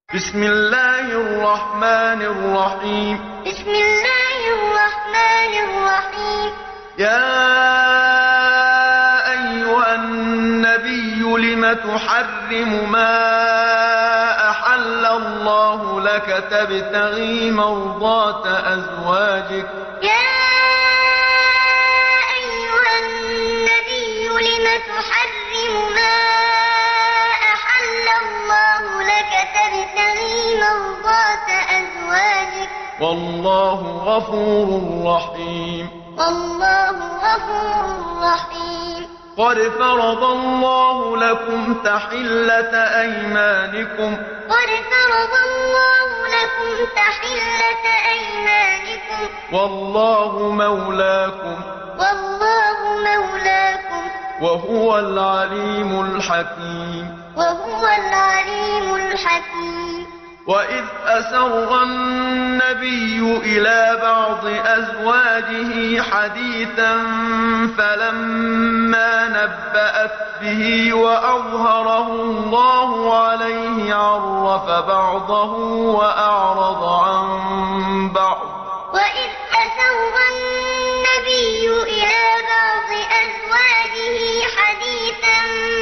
بسم الله الرحمن الرحيم. بسم الله الرحمن الرحيم. يا أيها النبي لم تحرم ما أحل الله لك تبتغي مرضات أزواجك؟ يا أيها النبي لم تحرم ما أحل الله لك تبتغي مرضات أزواجك؟ والله غفور رحيم. والله غفور رحيم. قد فرض الله لكم تحلة أيمانكم. قد فرض الله لكم تحلة أيمانكم. والله مولاكم. والله مولاكم. وهو العليم الحكيم. وهو العليم الحكيم. وإذ أسر النبي إلى بعض أزواجه حديثا فلما نبأت به وأظهره الله عليه عرف بعضه وأعرض عن بعض. وإذ أسر النبي إلى بعض أزواجه حديثا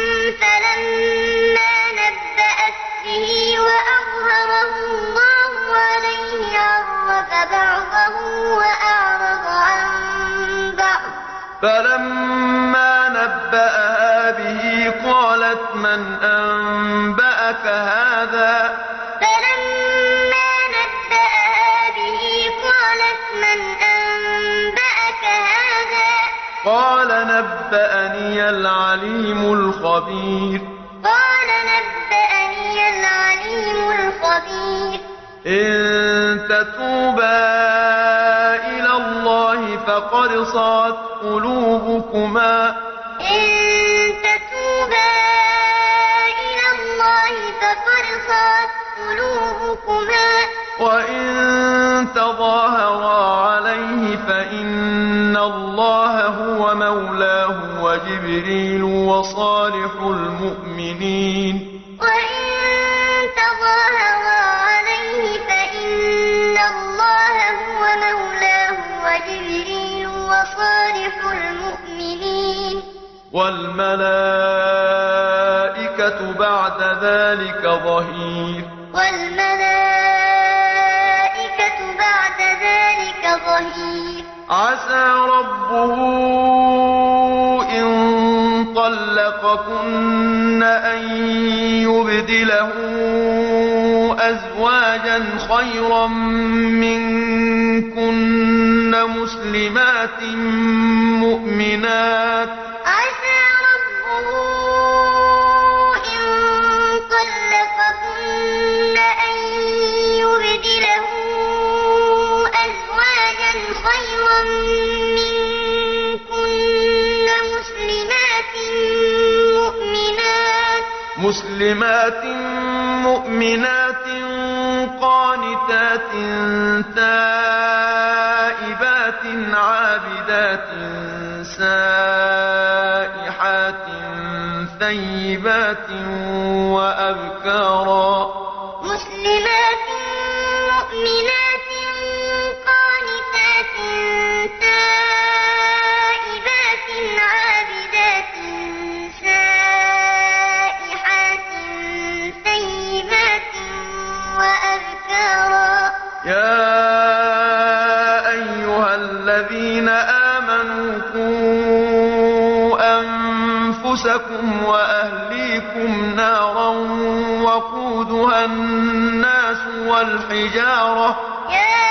فلما نبأت به وأظهره الله عليه عرف بعضه وأعرض عن بعض. فلما نبأها به قالت من أنبأك هذا؟ فلما نبأها به قالت من أنبأك هذا؟ قال نبأني العليم الخبير. قال نبأني العليم الخبير. إن تتوبا إلى الله فقد صغت قلوبكما. إن تتوبا إلى الله فقد صغت قلوبكما. وإن تظاهرا عليه فإن الله هو مولاه وجبريل وصالح المؤمنين. وإن تظاهرا عليه فإن الله هو مولاه وجبريل وصالح المؤمنين. والملائكة بعد ذلك ظهير. والملائكة بعد ذلك ظهير. عسى ربه إن طلقكن أن يبدله أزواجا خيرا منكن مسلمات مؤمنات. عسى ربه إن طلقكن أن يبدله أزواجا خيرا منكن مسلمات مؤمنات قانتات تائبات عابدات سائحات ثيبات وأبكارا. مسلمات مؤمنات قانتات تائبات عابدات سائحات ثيبات وأبكارا. يا أيها الذين آمنوا قوا أنفسكم وأهليكم نارا وقودها الناس والحجارة. يا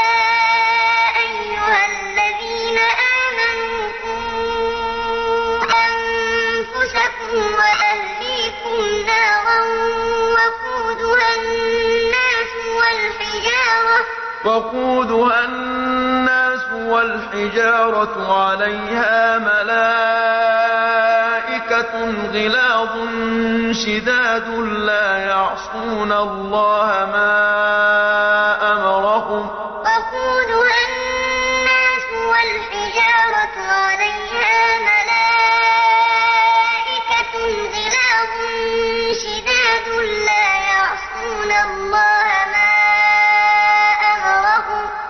أيها الذين آمنوا قوا أنفسكم وأهليكم نارا وقودها الناس والحجارة عليها ملائكة غلاظ شداد لا يعصون الله ما أمرهم. وقودها الناس والحجارة عليها ملائكة غلاظ شداد لا يعصون الله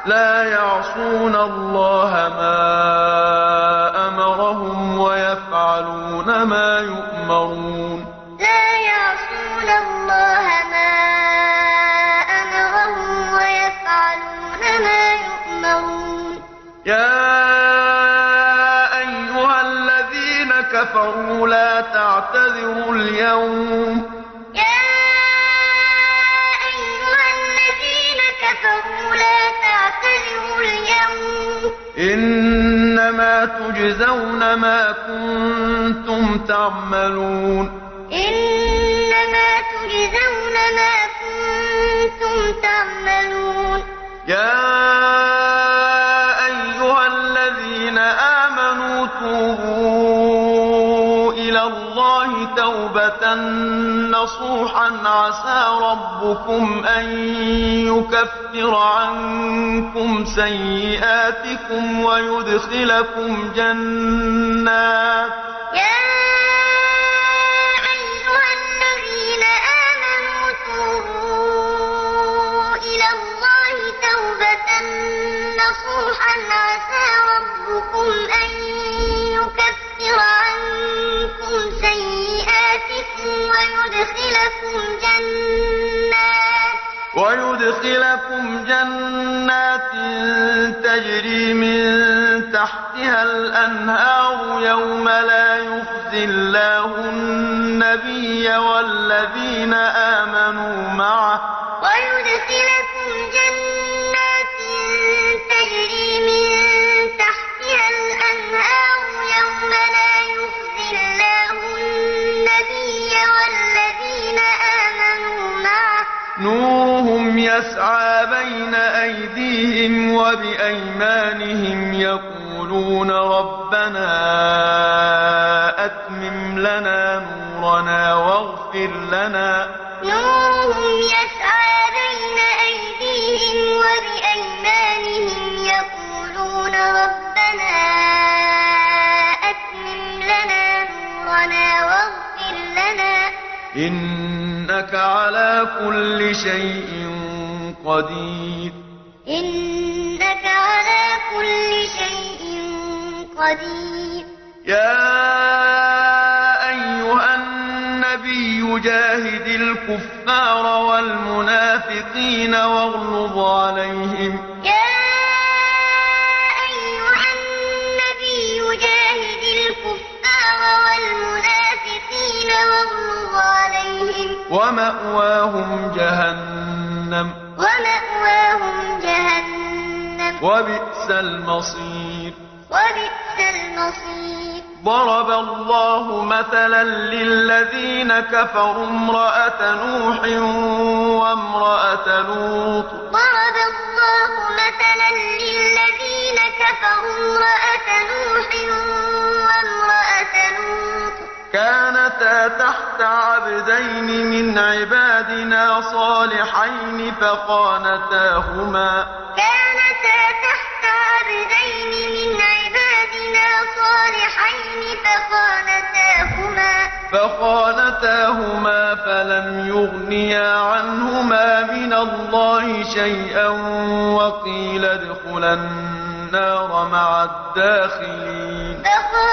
لا يعصون الله ما أمرهم ويفعلون ما يؤمرون لا يعصون الله ما أمرهم ويفعلون ما يؤمرون يا أيها الذين كفروا لا تعتذروا اليوم يا أيها الذين كفروا لا تعتذروا اليوم إنما تجزون ما كنتم تعملون إنما تجزون ما كنتم تعملون يا أيها الذين آمنوا توبوا إلى الله توبة نصوحا عسى ربكم أن يكفر عنكم سيئاتكم ويدخلكم جنات نصوحا عسى ربكم أن يكفر عنكم سيئاتكم ويدخلكم جنات تجري من تحتها الأنهار يوم لا يخزي الله النبي والذين آمنوا معه ويدخلكم جنات تجري من تحتها الأنهار يوم لا يخزي الله النبي والذين آمنوا معه نورهم يسعى بين أيديهم وبأيمانهم يقولون ربنا أتمم لنا نورنا واغفر لنا نورهم يسعى بين أيديهم وبأيمانهم يقولون ربنا أتمم لنا نورنا واغفر لنا إنك على كل شيء قدير إنك على كل شيء قدير يا أيها النبي جاهد الكفار والمنافقين واغلظ عليهم يا أيها النبي جاهد الكفار والمنافقين واغلظ عليهم ومأواهم جهنم وبئس المصير ضرب الله مثلا للذين كفروا امرأة نوح وامرأة لوط ضرب الله مثلا للذين كفروا امرأة نوح وامرأة لوط كانتا تحت عبدين من عبادنا صالحين فخانتاهما فلم يغنيا عنهما من الله شيئا وقيل ادخلا النار مع الداخلين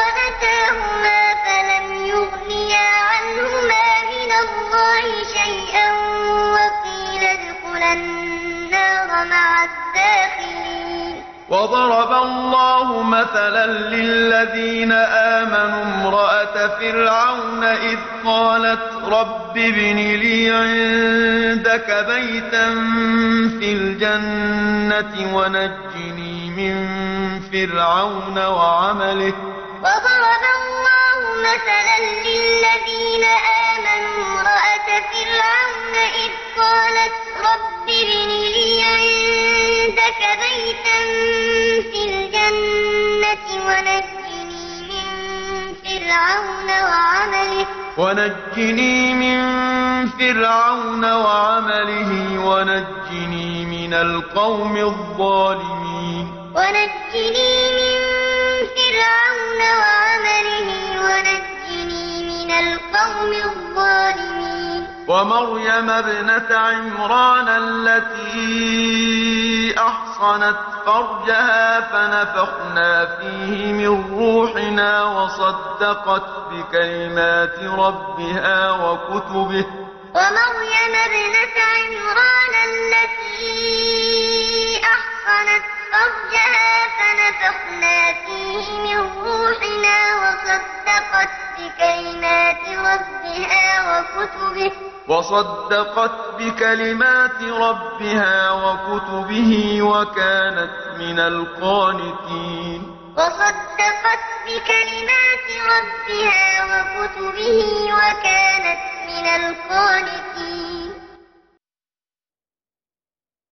فلم يغنيا عنهما من الله شيئا وقيل ادخلا النار مع الداخلين وضرب الله مثلا للذين آمنوا امرأة فرعون إذ قالت رب ابن لي عندك بيتا في الجنة ونجني من فرعون وعمله وضرب الله مثلا للذين آمنوا امرأة فرعون إذ قالت رب ابن لي عندك بيتا في الجنة ونجني من فرعون وعمله ونجني من القوم الظالمين ونجني من فرعون وعمله ونجني من القوم الظالمين ومريم ابنة عمران التي أحصنت فرجها فنفخنا فيه من روحنا وصدقت بكلمات ربها وكتبه ومريم ابنة عمران التي أحصنت فرجها فنفخنا فيه من روحنا وصدقت بكلمات ربها وكتبه وكانت من القانتين وصدقت بكلمات ربها وكتبه وكانت من القانتين